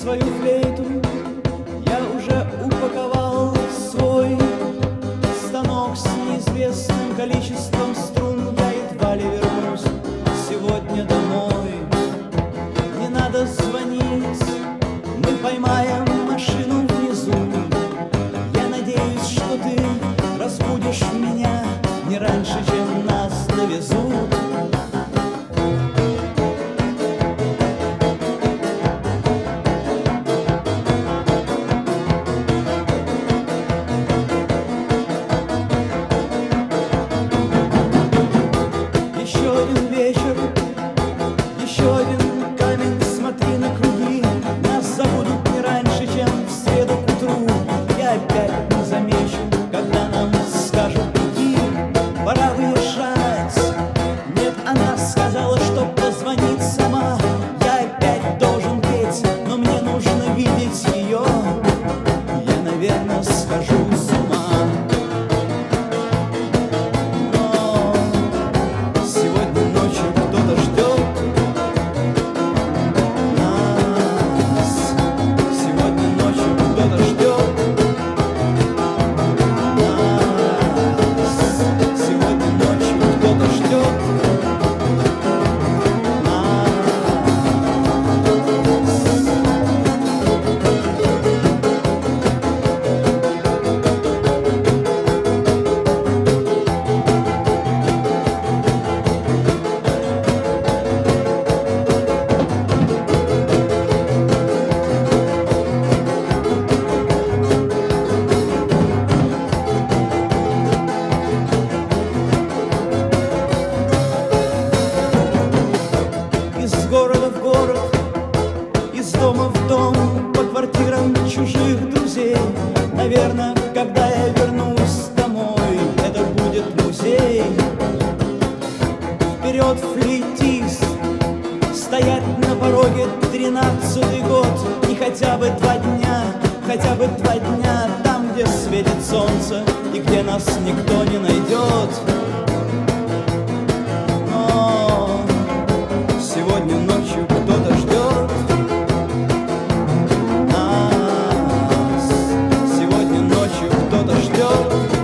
свою флейту я уже упаковал свой станок с неизвестным количеством струн. Я едва ли вернусь сегодня домой. Не надо звонить, мы поймаем машину внизу. Я надеюсь, что ты разбудишь меня не раньше, чем нас довезут. Еще один вечер, еще один камень, смотри на круги. Нас забудут не раньше, чем в среду к утру. Я опять не замечу, когда нам скажут иди, пора выезжать. Нет, она сказала, что позвонит сама. Я опять должен петь, но мне нужно видеть ее. Я, наверное, схожу с ума. Из города в город, из дома в дом, по квартирам чужих друзей. Наверное, когда я вернусь домой, это будет музей. Вперед, флейтист, стоять на пороге 13-й год. И хотя бы 2 дня, хотя бы 2 дня, там, где светит солнце и где нас никто не найдет. Сегодня ночью кто-то ждет нас. Сегодня ночью кто-то ждет.